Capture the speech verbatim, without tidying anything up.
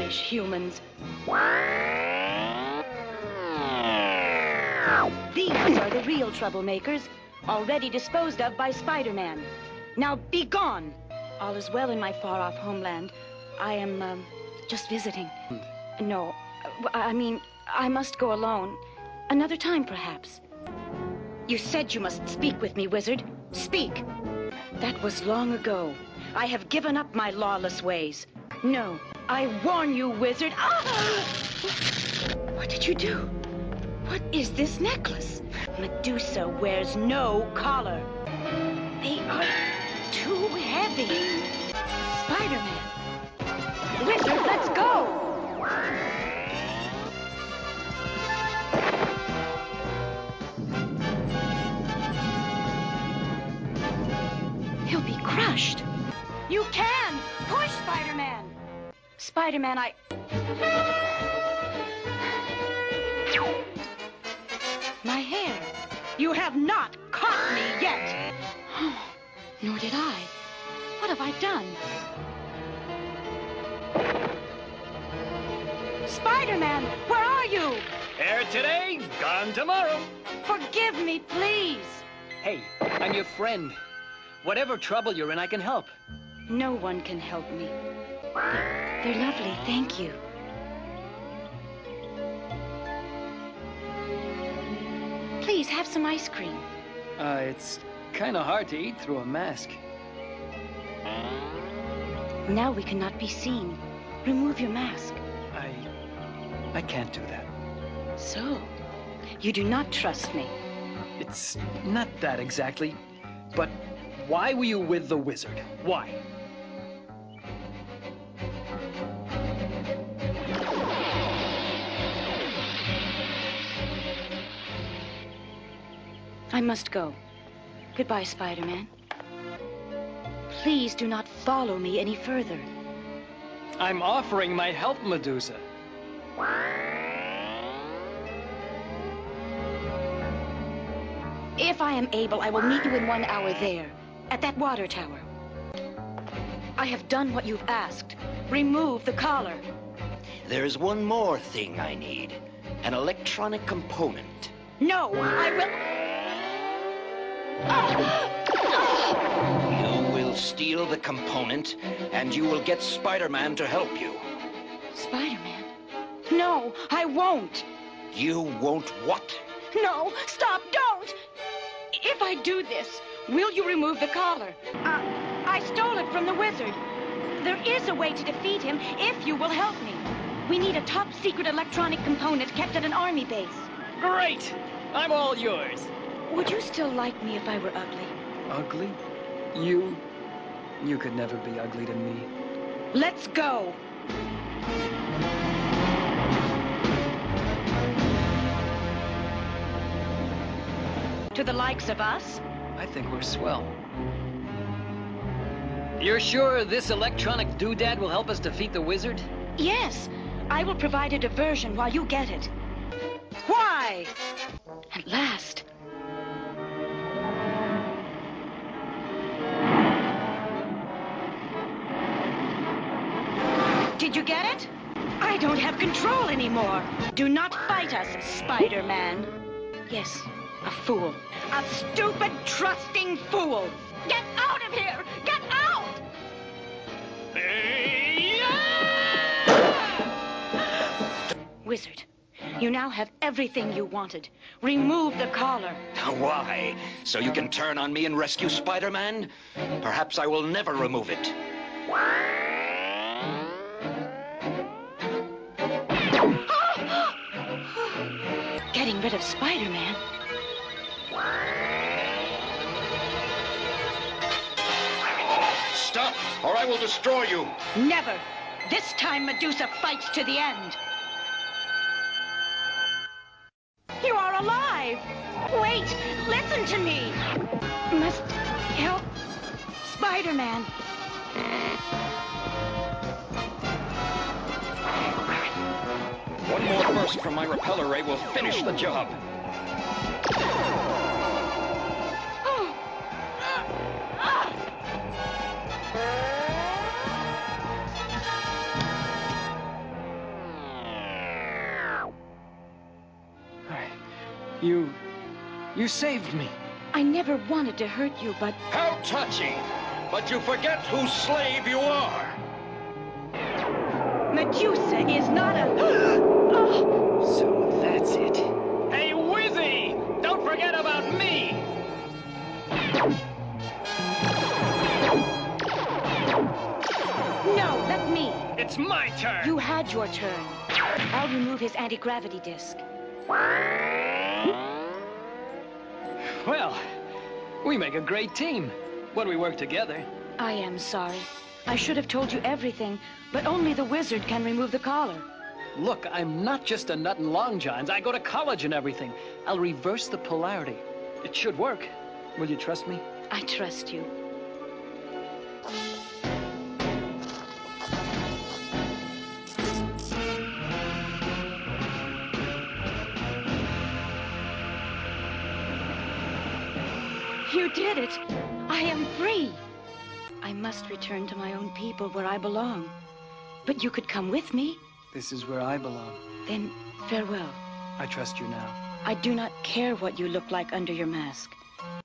Foolish humans. These are the real troublemakers, already disposed of by Spider-Man. Now be gone! All is well in my far-off homeland. I am, um, just visiting. No, I mean, I must go alone. Another time, perhaps. You said you must speak with me, wizard. Speak. That was long ago. I have given up my lawless ways. No, I warn you, wizard. Ah! What did you do? What is this necklace? Medusa wears no collar. They are too heavy. Spider-Man. Wizard, let's go! He'll be crushed. You can! Push, Spider-Man! Spider-Man, I... My hair. You have not caught me yet! Nor did I. What have I done? Spider-Man, where are you? Here today, gone tomorrow. Forgive me, please. Hey, I'm your friend. Whatever trouble you're in, I can help. No one can help me. They're lovely, thank you. Please, have some ice cream. Uh, it's kind of hard to eat through a mask. Now we cannot be seen. Remove your mask. I... I can't do that. So, you do not trust me. It's not that exactly, but why were you with the wizard? Why? I must go. Goodbye, Spider-Man. Please do not follow me any further. I'm offering my help, Medusa. If I am able, I will meet you in one hour there, at that water tower. I have done what you've asked. Remove the collar. There's one more thing I need. An electronic component. No, I will... You will steal the component, and you will get Spider-Man to help you. Spider-Man? No, I won't. You won't what? No, stop, don't! If I do this, will you remove the collar? Uh, I stole it from the wizard. There is a way to defeat him if you will help me. We need a top-secret electronic component kept at an army base. Great! I'm all yours. Would you still like me if I were ugly? Ugly? You... You could never be ugly to me. Let's go! To the likes of us? I think we're swell. You're sure this electronic doodad will help us defeat the wizard? Yes. I will provide a diversion while you get it. Why? At last. Did you get it? I don't have control anymore. Do not fight us, Spider-Man. Yes, a fool. A stupid, trusting fool. Get out of here! Get out! Wizard, you now have everything you wanted. Remove the collar. Why? So you can turn on me and rescue Spider-Man? Perhaps I will never remove it. Getting rid of Spider-Man? Stop, or I will destroy you. Never. This time Medusa fights to the end. You are alive! Wait! Listen to me! Must help Spider-Man. One more burst from my repeller ray will finish the job. You... you saved me. I never wanted to hurt you, but... How touching! But you forget whose slave you are. Medusa is not a... Oh. So that's it. Hey, Wizzy! Don't forget about me! No, let me. It's my turn! You had your turn. I'll remove his anti-gravity disc. Well, we make a great team when we work together. I am sorry. I should have told you everything, but only the wizard can remove the collar. Look, I'm not just a nut and long johns. I go to college and everything. I'll reverse the polarity. It should work. Will you trust me? I trust you. You did it! I am free! I must return to my own people where I belong. But you could come with me. This is where I belong. Then, farewell. I trust you now. I do not care what you look like under your mask.